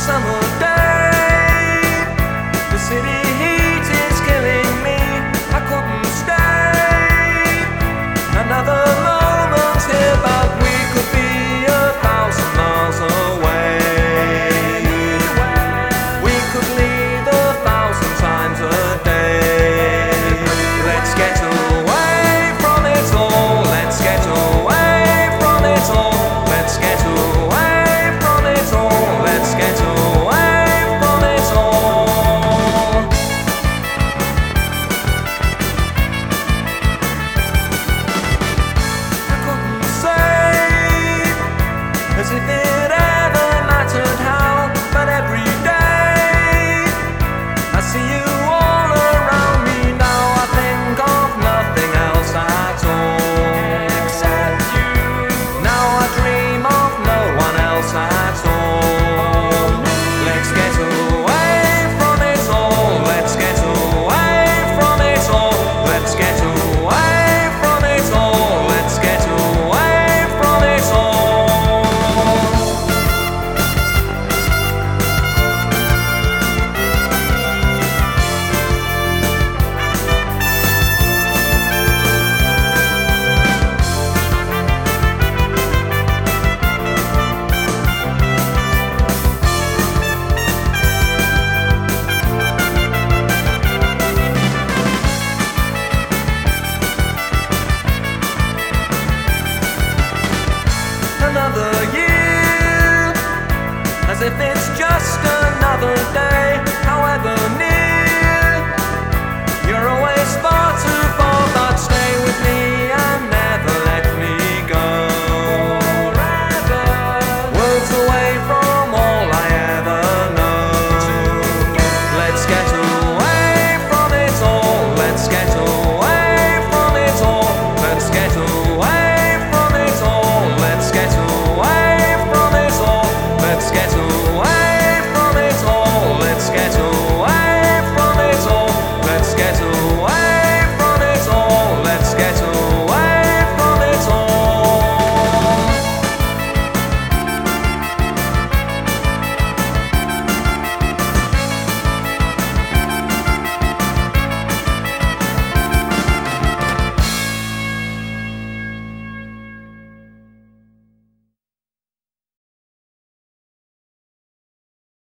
summer day. The city heat is killing me. I couldn't stay another moment here, but we could be 1,000 miles away. We could leave 1,000 times a day. Let's get away from it all. Let's get away from it all. Let's get away from it all. Let's get away from it all. I couldn't say as if it ever mattered how, but every day I see you all around me now. I think of nothing else at all except you. Now I dream of no one else at all. Let's get away from it all. Let's get away from it all. Let's get away from it all. Let's get away from it all. Another year, as if it's just another day.